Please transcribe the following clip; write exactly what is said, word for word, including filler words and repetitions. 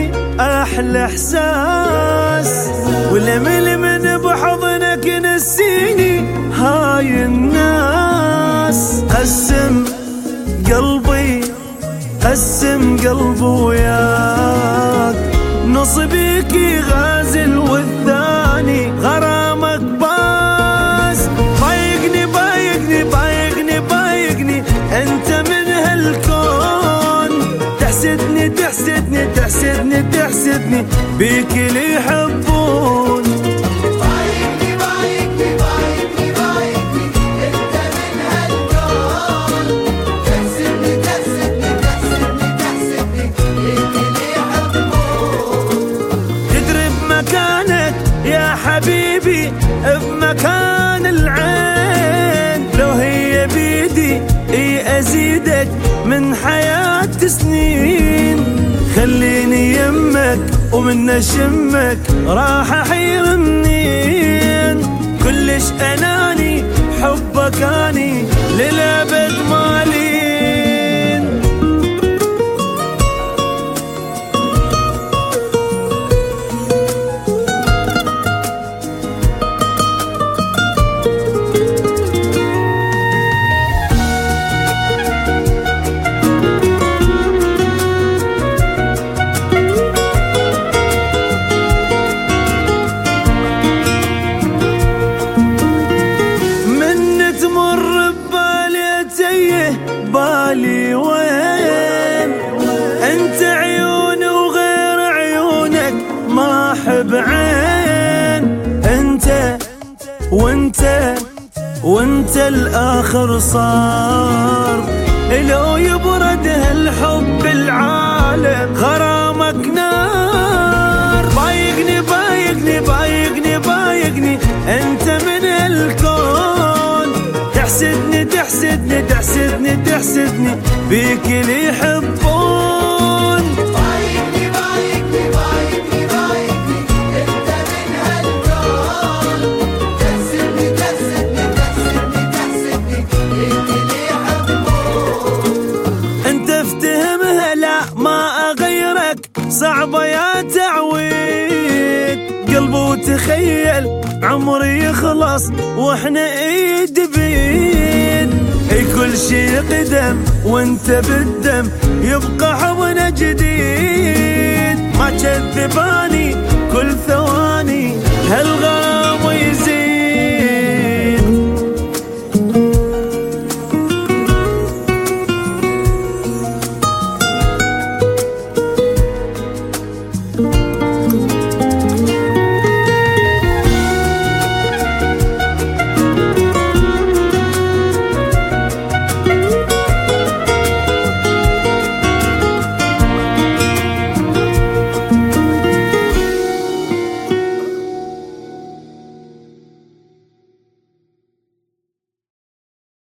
أحلى إحساس، ولمل من بحضنك نسيني هاي الناس. قسم قلبي قسم قلبي وياك، نص بيكي غازل والثاني غرامك باس. بايقني بايقني بايقني بايقني انت من هالكون، تحسدني تحسدني تحسدني تحسدني بيك اللي يحبون. بايقني بايقني بايقني بايقني انت من هالكون، تحسدني تحسدني تحسدني تحسدني بيك اللي يحبون. تدري بمكانك يا حبيبي بمكان العين، لو هي بيدي اي ازيدك من حياة سنين. خليني يمك ومن اشمك راح احير منين. كلش اناني حبك اني للابد مالين. بالي وين انت عيوني وغير عيونك ما احب عين. انت وانت وانت الاخر صار، لو يبرد هالحب العالم غرامك نار. بايقني بايقني بايقني بايقني انت من الكون، تحسدني تحسدني تحسدني تحسدني بيك اللي يحبون. بايقني بايقني بايقني بايقني انت من هالكون، تحسدني تحسدني تحسدني تحسدني بيك اللي يحبون. انت افتهمها لا ما اغيرك، صعبة يا تعويد قلبي وتخيل عمري يخلص واحنا ايد بيد. اي كل شي قدم وانت بالدم يبقى حضن جديد. ما كذبان